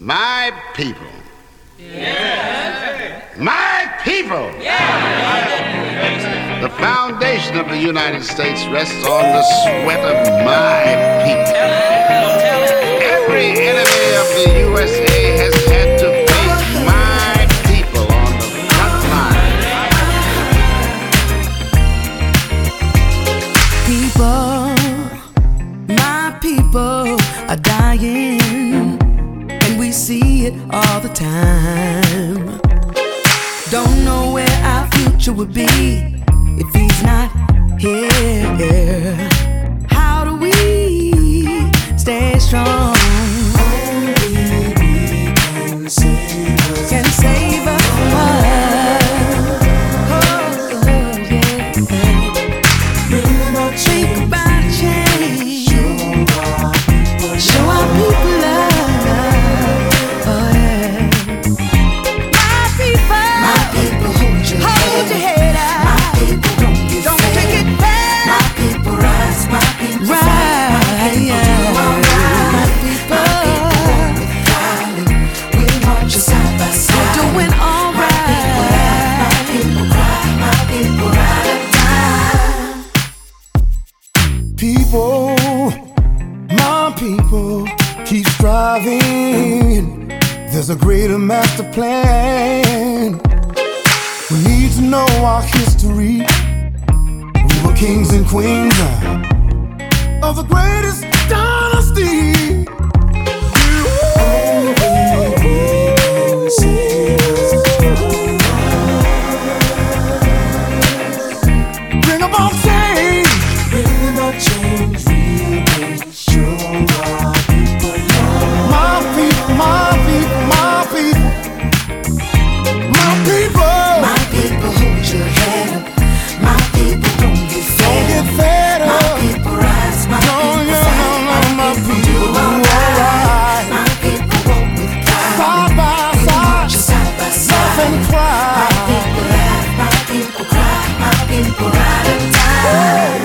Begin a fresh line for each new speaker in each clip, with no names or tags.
My people. Yes. My people. Yes. The foundation of the United States rests on the sweat of my people. Every enemy of the USA has had to face my people on the front
line. People, my people are dying. We see it all the time. Don't know where our future would be if he's not here. How do we stay strong? Only we can save us. Can save us from what? Oh, yeah. Think about change. Show our people love.
There's a greater master plan. We need to know our history. We were kings and queens of the greatest dynasty. Bring about change. Bring about change. Real change. Show our people love. My people, my people, my people. My people. My people, hold your head up. My people, don't get fed up. My people, rise. My people, fight. My people, do alright. My people, walk with pride. Side by side. Side by side. Laugh and cry. My people laugh. My people cry. My people ride or die.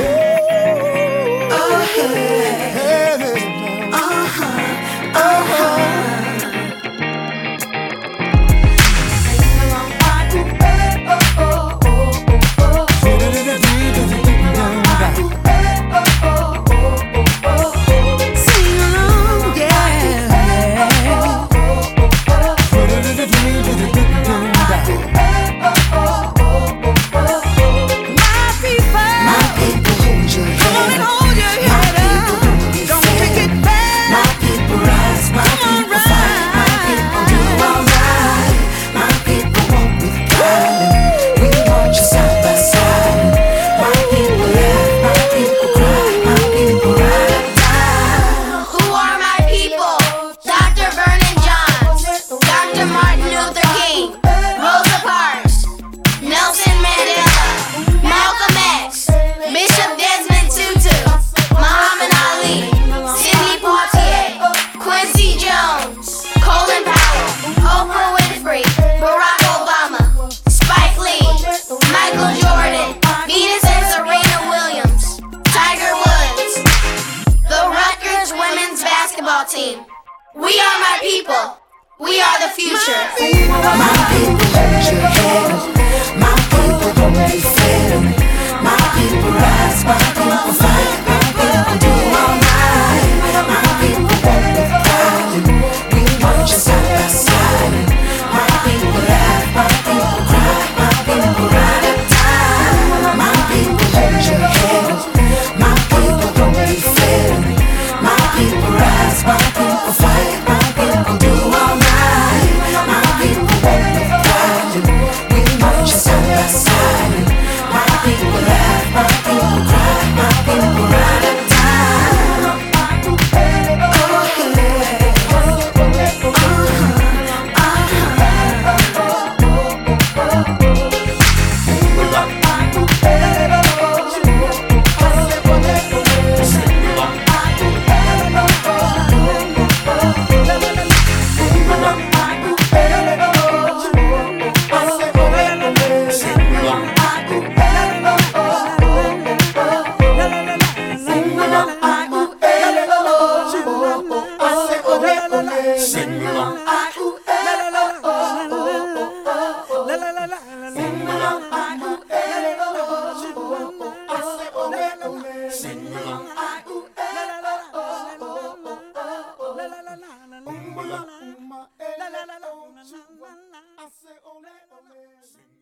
Team. We are my people. We are the future.
My people, hold your head up. My people, don't be fed up. My people, rise. My people, fight. My people, do alright. My people, walk with pride. We march side by side. My people laugh. My people cry. My people ride or die. My people, hold your head up. My people, don't be fed up. My people, rise. My people, fight. My people, do alright. My people, walk with pride. We march side by side. My people laugh. My people cry. My people ride or die. along, I ooh, la la la la la la la la. Sing along, I ooh, la la la la. I say oh la la la. Sing along, I ooh, la la la la la la la la. La la la la. I say oh la la la.